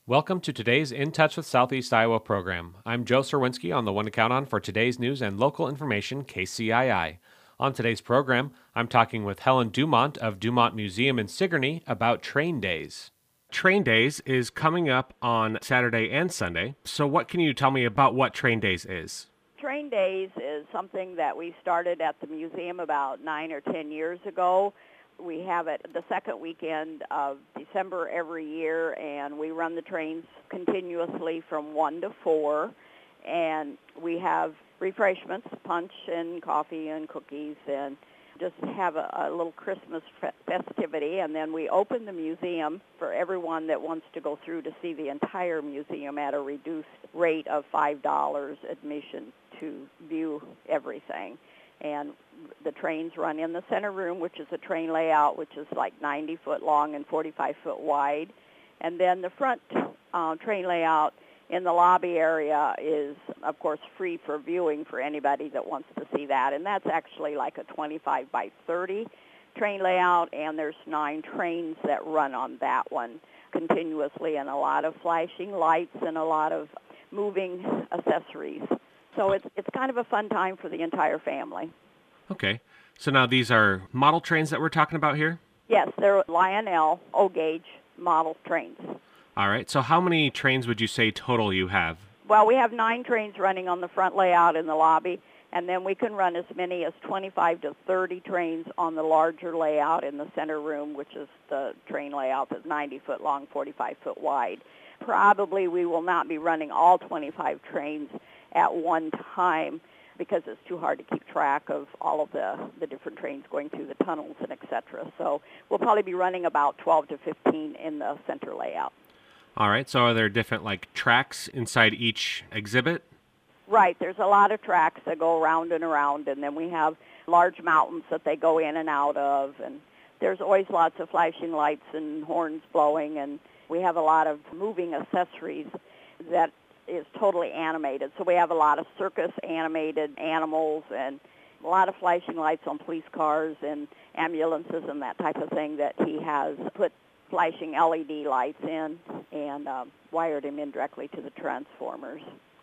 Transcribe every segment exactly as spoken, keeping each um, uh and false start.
Welcome to today's In Touch with Southeast Iowa program. I'm Joe Serwinski on the one to count on for today's news and local information, K C I I. On today's program, I'm talking with Helen Dumont of Dumont Museum in Sigourney about Train Days. Train Days is coming up on Saturday and Sunday, so what can you tell me about what Train Days is? Train Days is something that we started at the museum about nine or ten years ago. We have it the second weekend of December every year, and we run the trains continuously from one to four. And we have refreshments, punch and coffee and cookies, and just have a, a little Christmas festivity. And then we open the museum for everyone that wants to go through to see the entire museum at a reduced rate of five dollars admission to view everything. And the trains run in the center room, which is a train layout, which is like ninety foot long and forty-five foot wide. And then the front uh, train layout in the lobby area is, of course, free for viewing for anybody that wants to see that. And that's actually like a twenty-five by thirty train layout, and there's nine trains that run on that one continuously, and a lot of flashing lights and a lot of moving accessories. So it's it's kind of a fun time for the entire family. Okay, so now these are model trains that we're talking about here? Yes, they're Lionel O-gauge model trains. All right, so how many trains would you say total you have? Well, we have nine trains running on the front layout in the lobby, and then we can run as many as twenty-five to thirty trains on the larger layout in the center room, which is the train layout that's ninety foot long, forty-five foot wide. Probably we will not be running all twenty-five trains at one time because it's too hard to keep track of all of the, the different trains going through the tunnels and et cetera. So we'll probably be running about twelve to fifteen in the center layout. All right, so are there different like tracks inside each exhibit? Right, there's a lot of tracks that go around and around, and then we have large mountains that they go in and out of, and there's always lots of flashing lights and horns blowing, and we have a lot of moving accessories that is totally animated. So we have a lot of circus animated animals and a lot of flashing lights on police cars and ambulances and that type of thing that he has put flashing L E D lights in and um, wired them in directly to the transformers.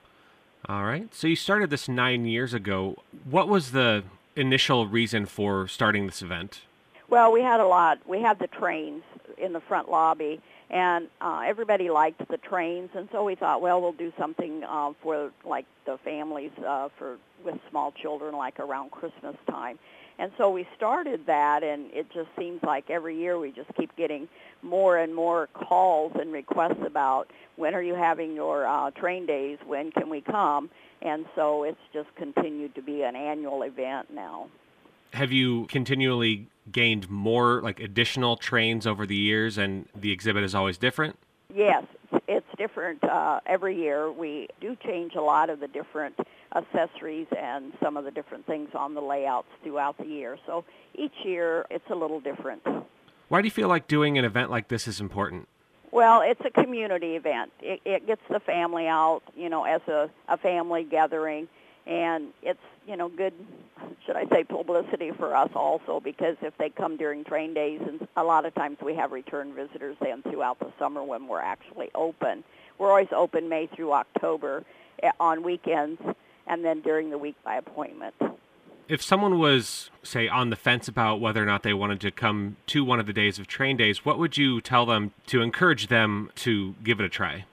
All right, so you started this nine years ago. What was the initial reason for starting this event? Well, we had a lot. We had the trains in the front lobby, and uh, everybody liked the trains, and so we thought, well, we'll do something uh, for like the families uh, for with small children, like around Christmas time. And so we started that, and it just seems like every year we just keep getting more and more calls and requests about when are you having your uh, train days, when can we come? And so it's just continued to be an annual event now. Have you continually gained more, like, additional trains over the years, and the exhibit is always different? Yes, it's different uh, every year. We do change a lot of the different accessories and some of the different things on the layouts throughout the year. So each year it's a little different. Why do you feel like doing an event like this is important? Well, it's a community event. It, it gets the family out, you know, as a, a family gathering. And it's, you know, good, should I say, publicity for us also, because if they come during train days, and a lot of times we have return visitors then throughout the summer when we're actually open. We're always open May through October on weekends, and then during the week by appointment. If someone was, say, on the fence about whether or not they wanted to come to one of the days of train days, what would you tell them to encourage them to give it a try?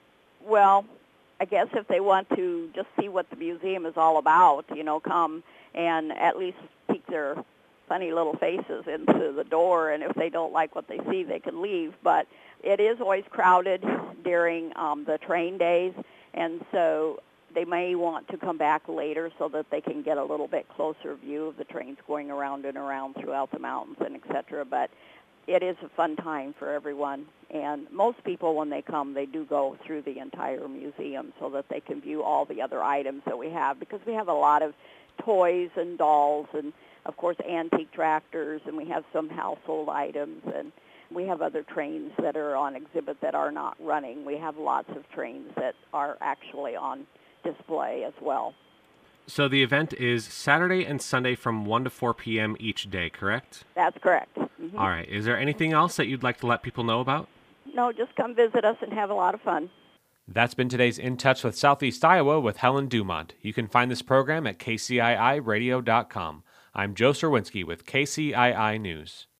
Well, I guess if they want to just see what the museum is all about, you know, come and at least peek their funny little faces into the door, and if they don't like what they see, they can leave. But it is always crowded during um, the train days, and so they may want to come back later so that they can get a little bit closer view of the trains going around and around throughout the mountains and et cetera. But it is a fun time for everyone, and most people, when they come, they do go through the entire museum so that they can view all the other items that we have, because we have a lot of toys and dolls and, of course, antique tractors, and we have some household items, and we have other trains that are on exhibit that are not running. We have lots of trains that are actually on display as well. So the event is Saturday and Sunday from one to four p.m. each day, correct? That's correct. Mm-hmm. All right. Is there anything else that you'd like to let people know about? No, just come visit us and have a lot of fun. That's been today's In Touch with Southeast Iowa with Helen Dumont. You can find this program at K C I I radio dot com. I'm Joe Serwinski with K C I I News.